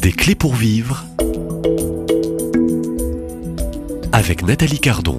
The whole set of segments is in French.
Des clés pour vivre avec Nathalie Cardon.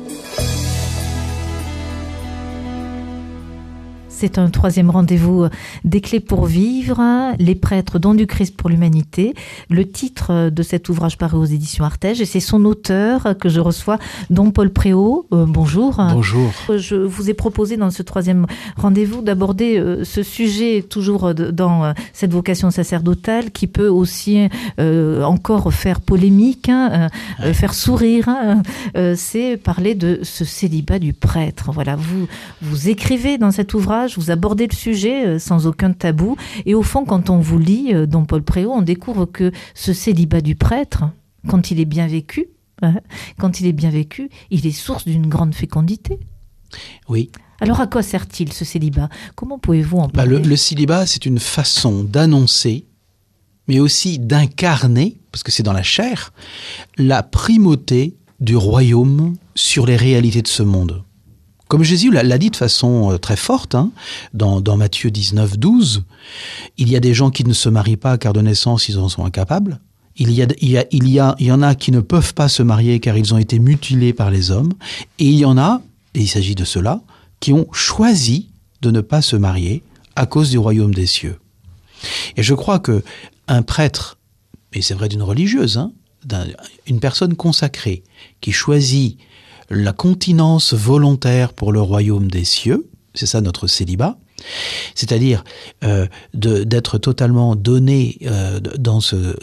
C'est un troisième rendez-vous des clés pour vivre, les prêtres dons du Christ pour l'humanité. Le titre de cet ouvrage paraît aux éditions Artege et c'est son auteur que je reçois, Don Paul Préau. Bonjour. Bonjour. Je vous ai proposé dans ce troisième rendez-vous d'aborder ce sujet toujours dans cette vocation sacerdotale qui peut aussi encore faire polémique, faire sourire. C'est parler de ce célibat du prêtre. Voilà, vous écrivez dans cet ouvrage, vous abordez le sujet sans aucun tabou. Et au fond, quand on vous lit, Don Paul Préau, on découvre que ce célibat du prêtre, quand il est bien vécu, il est source d'une grande fécondité. Oui. Alors à quoi sert-il ce célibat ? Comment pouvez-vous en parler ? Le célibat, c'est une façon d'annoncer, mais aussi d'incarner, parce que c'est dans la chair, la primauté du royaume sur les réalités de ce monde. Comme Jésus l'a dit de façon très forte, dans Matthieu 19, 12, il y a des gens qui ne se marient pas car de naissance ils en sont incapables. Il y en a qui ne peuvent pas se marier car ils ont été mutilés par les hommes. Et il y en a, et il s'agit de ceux-là, qui ont choisi de ne pas se marier à cause du royaume des cieux. Et je crois que un prêtre, et c'est vrai d'une religieuse, une personne consacrée qui choisit la continence volontaire pour le royaume des cieux, c'est ça notre célibat, c'est-à-dire d'être totalement donné dans ce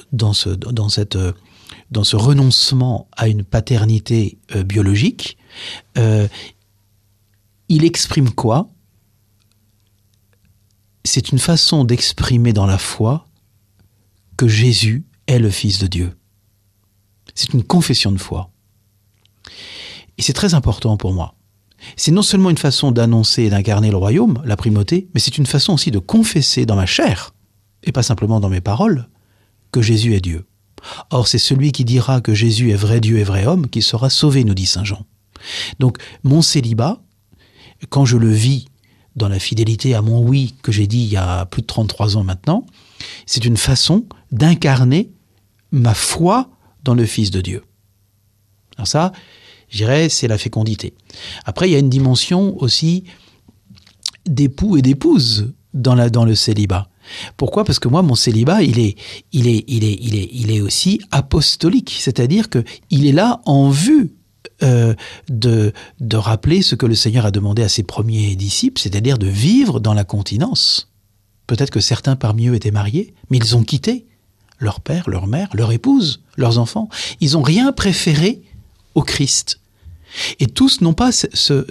renoncement à une paternité biologique. Il exprime quoi ? C'est une façon d'exprimer dans la foi que Jésus est le Fils de Dieu. C'est une confession de foi. Et c'est très important pour moi. C'est non seulement une façon d'annoncer et d'incarner le royaume, la primauté, mais c'est une façon aussi de confesser dans ma chair, et pas simplement dans mes paroles, que Jésus est Dieu. Or, c'est celui qui dira que Jésus est vrai Dieu et vrai homme qui sera sauvé, nous dit saint Jean. Donc, mon célibat, quand je le vis dans la fidélité à mon oui que j'ai dit il y a plus de 33 ans maintenant, c'est une façon d'incarner ma foi dans le Fils de Dieu. Alors ça, je dirais, c'est la fécondité. Après, il y a une dimension aussi d'époux et d'épouse dans le célibat. Pourquoi ? Parce que moi, mon célibat, il est aussi apostolique, c'est-à-dire que il est là en vue de rappeler ce que le Seigneur a demandé à ses premiers disciples, c'est-à-dire de vivre dans la continence. Peut-être que certains parmi eux étaient mariés, mais ils ont quitté leur père, leur mère, leur épouse, leurs enfants. Ils n'ont rien préféré au Christ. Et tous n'ont pas ce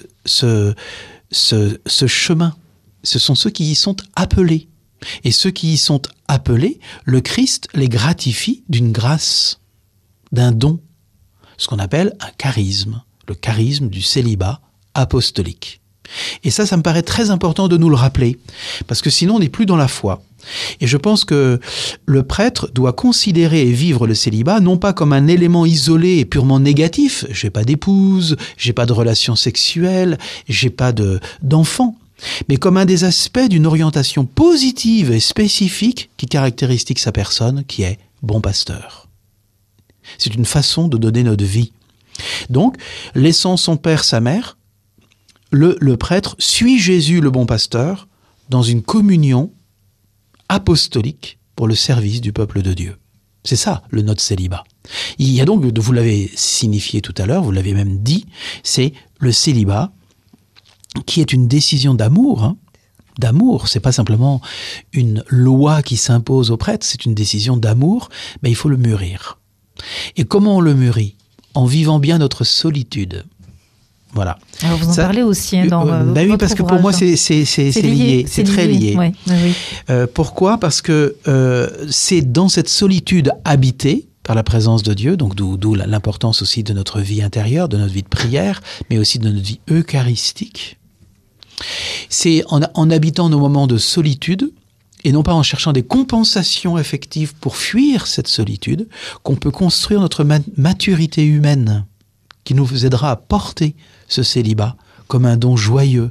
chemin. Ce sont ceux qui y sont appelés. Et ceux qui y sont appelés, le Christ les gratifie d'une grâce, d'un don. Ce qu'on appelle un charisme. Le charisme du célibat apostolique. Et ça me paraît très important de nous le rappeler. Parce que sinon, on n'est plus dans la foi. Et je pense que le prêtre doit considérer et vivre le célibat non pas comme un élément isolé et purement négatif. J'ai pas d'épouse, j'ai pas de relation sexuelle, j'ai pas d'enfant, mais comme un des aspects d'une orientation positive et spécifique qui caractérise sa personne, qui est bon pasteur. C'est une façon de donner notre vie. Donc, laissant son père, sa mère, le prêtre suit Jésus, le bon pasteur, dans une communion apostolique pour le service du peuple de Dieu. C'est ça, notre célibat. Il y a donc, vous l'avez signifié tout à l'heure, vous l'avez même dit, c'est le célibat qui est une décision d'amour. D'amour, c'est pas simplement une loi qui s'impose au prêtre, c'est une décision d'amour, mais il faut le mûrir. Et comment on le mûrit ? En vivant bien notre solitude. Voilà. Alors vous en parlez aussi dans votre oui, parce que pour moi c'est lié, c'est très lié. Ouais, oui. Pourquoi ? Parce que c'est dans cette solitude habitée par la présence de Dieu, donc d'où l'importance aussi de notre vie intérieure, de notre vie de prière, mais aussi de notre vie eucharistique. C'est en habitant nos moments de solitude, et non pas en cherchant des compensations effectives pour fuir cette solitude, qu'on peut construire notre maturité humaine, qui nous aidera à porter ce célibat comme un don joyeux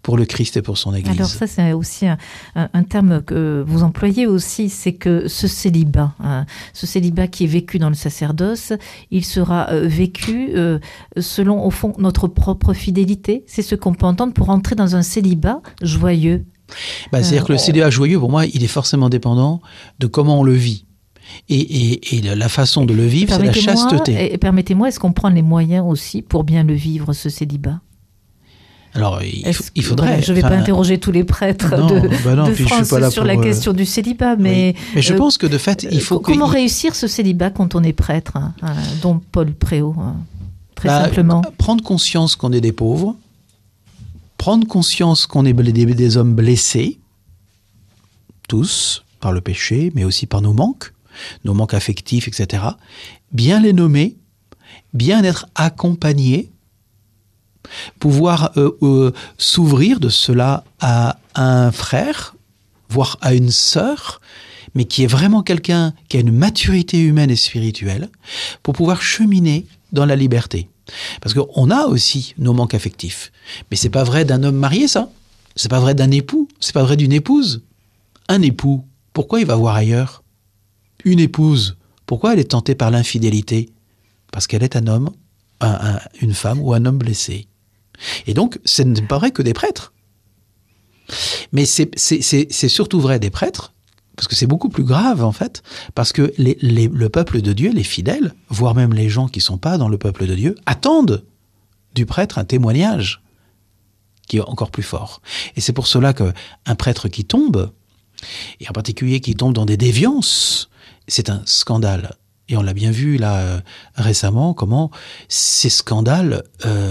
pour le Christ et pour son Église. Alors ça, c'est aussi un terme que vous employez aussi, c'est que ce célibat qui est vécu dans le sacerdoce, il sera vécu selon, au fond, notre propre fidélité. C'est ce qu'on peut entendre pour entrer dans un célibat joyeux. C'est-à-dire que le célibat joyeux, pour moi, il est forcément dépendant de comment on le vit. Et la façon de le vivre, c'est la chasteté. Et permettez-moi, est-ce qu'on prend les moyens aussi pour bien le vivre, ce célibat ? Alors, il faudrait... Voilà, je ne vais pas interroger tous les prêtres de France sur la question du célibat, mais... Oui. Mais je pense que de fait, il faut... Comment réussir ce célibat quand on est prêtre, dont Paul Préau, très simplement. Prendre conscience qu'on est des pauvres, prendre conscience qu'on est des hommes blessés, tous, par le péché, mais aussi par nos manques affectifs, etc. Bien les nommer, bien être accompagné, pouvoir s'ouvrir de cela à un frère, voire à une sœur, mais qui est vraiment quelqu'un qui a une maturité humaine et spirituelle, pour pouvoir cheminer dans la liberté. Parce qu'on a aussi nos manques affectifs. Mais c'est pas vrai d'un homme marié, ça. C'est pas vrai d'un époux. C'est pas vrai d'une épouse. Un époux, pourquoi il va voir ailleurs ? Une épouse, pourquoi elle est tentée par l'infidélité ? Parce qu'elle est un homme, une femme ou un homme blessé. Et donc, ce n'est pas vrai que des prêtres. Mais c'est surtout vrai des prêtres, parce que c'est beaucoup plus grave, en fait, parce que le peuple de Dieu, les fidèles, voire même les gens qui ne sont pas dans le peuple de Dieu, attendent du prêtre un témoignage qui est encore plus fort. Et c'est pour cela qu'un prêtre qui tombe, et en particulier qui tombe dans des déviances, c'est un scandale. Et on l'a bien vu là récemment, comment ces scandales,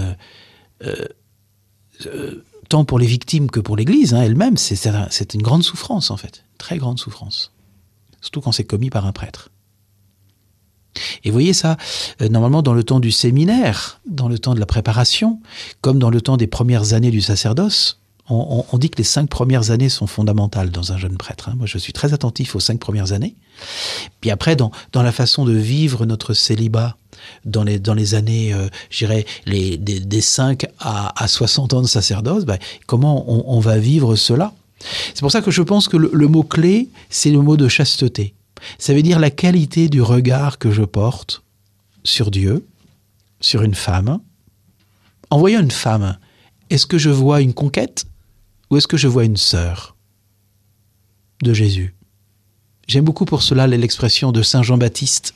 tant pour les victimes que pour l'Église elle-même, c'est une grande souffrance en fait, très grande souffrance. Surtout quand c'est commis par un prêtre. Et vous voyez ça, normalement dans le temps du séminaire, dans le temps de la préparation, comme dans le temps des premières années du sacerdoce, on dit que les 5 premières années sont fondamentales dans un jeune prêtre. Moi, je suis très attentif aux 5 premières années. Puis après, dans la façon de vivre notre célibat, dans les années, je dirais, des 5 à 60 ans de sacerdoce, comment on va vivre cela ? C'est pour ça que je pense que le mot-clé, c'est le mot de chasteté. Ça veut dire la qualité du regard que je porte sur Dieu, sur une femme. En voyant une femme, est-ce que je vois une conquête ? Ou est-ce que je vois une sœur de Jésus ? J'aime beaucoup pour cela l'expression de Saint Jean-Baptiste.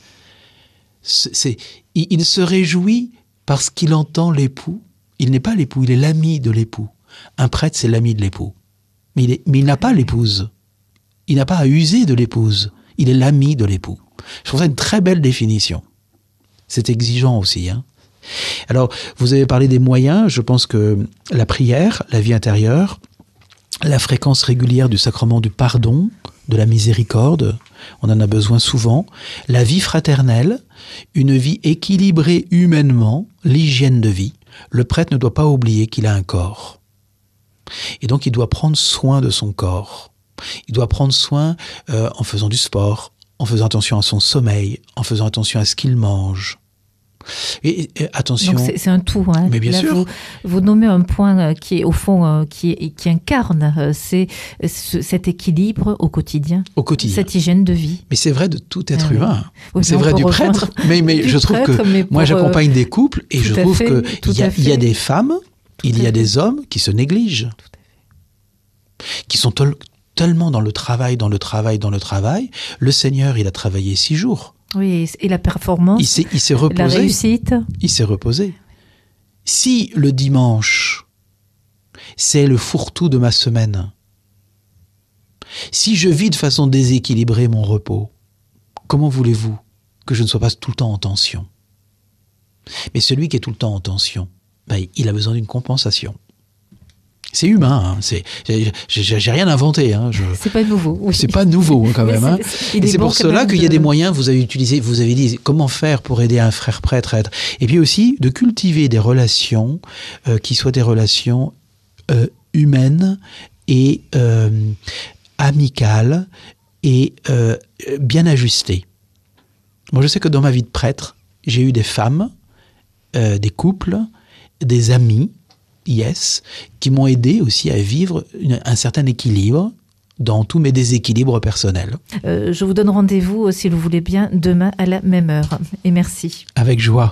Il se réjouit parce qu'il entend l'époux. Il n'est pas l'époux, il est l'ami de l'époux. Un prêtre, c'est l'ami de l'époux. Mais il n'a pas l'épouse. Il n'a pas à user de l'épouse. Il est l'ami de l'époux. Je trouve ça une très belle définition. C'est exigeant aussi, Alors, vous avez parlé des moyens. Je pense que la prière, la vie intérieure, la fréquence régulière du sacrement du pardon, de la miséricorde, on en a besoin souvent, la vie fraternelle, une vie équilibrée humainement, l'hygiène de vie. Le prêtre ne doit pas oublier qu'il a un corps. Et donc il doit prendre soin de son corps. Il doit prendre soin en faisant du sport, en faisant attention à son sommeil, en faisant attention à ce qu'il mange. Et attention. Donc c'est un tout. Mais bien sûr. Vous nommez un point qui est au fond qui incarne cet équilibre au quotidien. Cette hygiène de vie. Mais c'est vrai de tout être humain. Oui, c'est vrai du prêtre. Mais je trouve que moi j'accompagne des couples et je trouve qu'il y a des femmes, il y a des hommes qui se négligent, qui sont tellement dans le travail. Le Seigneur, il a travaillé 6 jours. Oui, et la performance, il s'est reposé. La réussite. Il s'est reposé. Si le dimanche, c'est le fourre-tout de ma semaine, si je vis de façon déséquilibrée mon repos, comment voulez-vous que je ne sois pas tout le temps en tension ? Mais celui qui est tout le temps en tension, il a besoin d'une compensation. C'est humain, j'ai rien inventé. C'est pas nouveau. Oui. C'est pas nouveau quand même. Et c'est pour cela qu'il y a des moyens, vous avez dit comment faire pour aider un frère prêtre à être. Et puis aussi de cultiver des relations qui soient des relations humaines et amicales et bien ajustées. Moi je sais que dans ma vie de prêtre, j'ai eu des femmes, des couples, des amis yes, qui m'ont aidé aussi à vivre un certain équilibre dans tous mes déséquilibres personnels. Je vous donne rendez-vous, si vous voulez bien, demain à la même heure. Et merci. Avec joie.